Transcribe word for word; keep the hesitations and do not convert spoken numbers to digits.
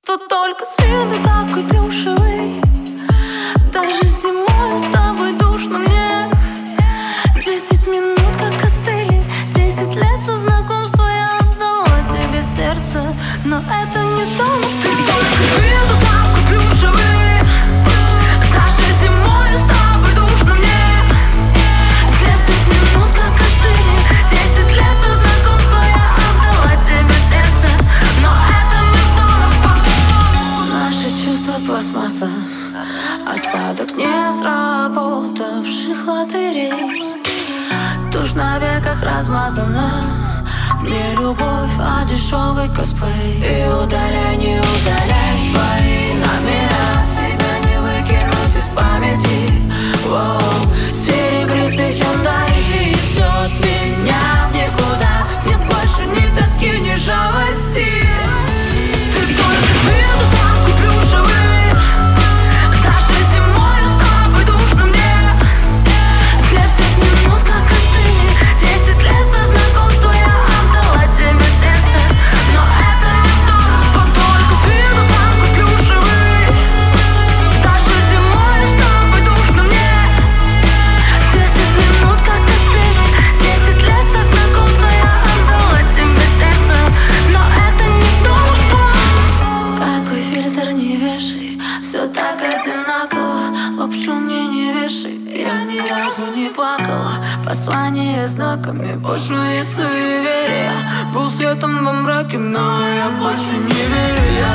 Тут только с виду такой плюшевый. Даже зимой с тобой душно мне. Десять минут как остыли, десять лет со знакомства. Я отдала тебе сердце, но это не то. Ты только с виду такой плюшевый. Даже зимой с тобой душно мне. Десять минут как остыли, десять лет со знакомства. Я отдала тебе сердце, но это не то. Наши чувства пластмасса, осадок не сработавших лотерей. Тушь на веках размазана. Не любовь, а дешевый косплей. И удаляй, не удаляй твои номера. Тебя не выкинуть из памяти. Воу. Серебристый Hyundai везет меня в никуда. Нет больше ни тоски, ни жалости. Ты только с виду такой плюшевый. Даже зимой с тобой душно мне. Десять минут как остыли, десять лет со знакомства. Я отдала тебе сердце, но это не то. Только с виду такой плюшевый. Даже зимой с тобой душно мне. Десять минут как остыли, десять лет со знакомства. Я отдала тебе сердце, но это не то. Какой фильтр не вешай, все так одинаково. Лапшу мне не вешай, я ни разу не плакала. Послание знаками, пошлые суеверия. Был светом во мраке, но я больше не верю.